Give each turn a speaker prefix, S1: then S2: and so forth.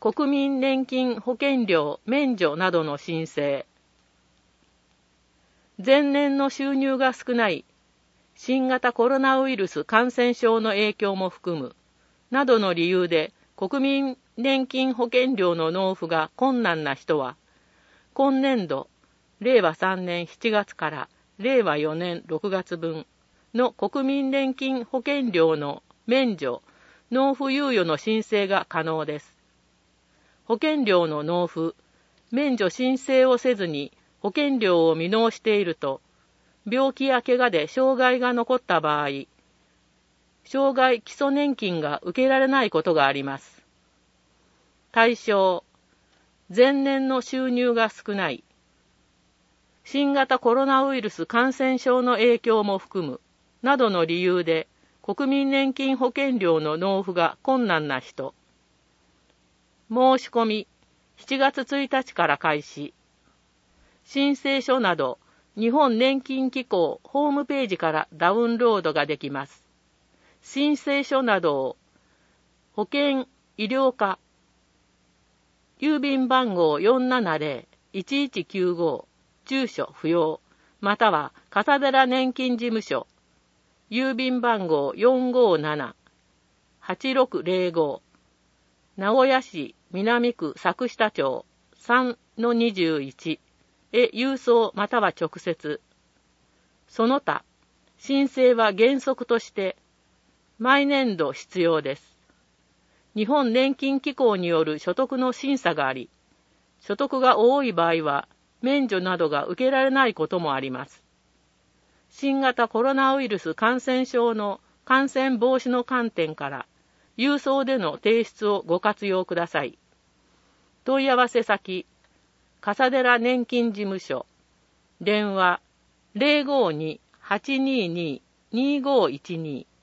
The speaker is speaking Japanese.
S1: 国民年金保険料免除などの申請。前年の収入が少ない新型コロナウイルス感染症の影響も含むなどの理由で国民年金保険料の納付が困難な人は、今年度令和3年7月から令和4年6月分の国民年金保険料の免除・納付猶予の申請が可能です。保険料の納付・免除申請をせずに保険料を未納していると、病気や怪我で障害が残った場合、障害基礎年金が受けられないことがあります。対象、前年の収入が少ない、新型コロナウイルス感染症の影響も含むなどの理由で国民年金保険料の納付が困難な人。申し込み7月1日から開始。申請書など日本年金機構ホームページからダウンロードができます。申請書などを保険医療課郵便番号 470-1195 住所不要または笠寺年金事務所郵便番号 457-8605 名古屋市南区作下町 3-21 へ郵送または直接。その他、申請は原則として毎年度必要です。日本年金機構による所得の審査があり、所得が多い場合は免除などが受けられないこともあります。新型コロナウイルス感染症の感染防止の観点から郵送での提出をご活用ください。問い合わせ先、笠寺年金事務所、電話 052-822-2512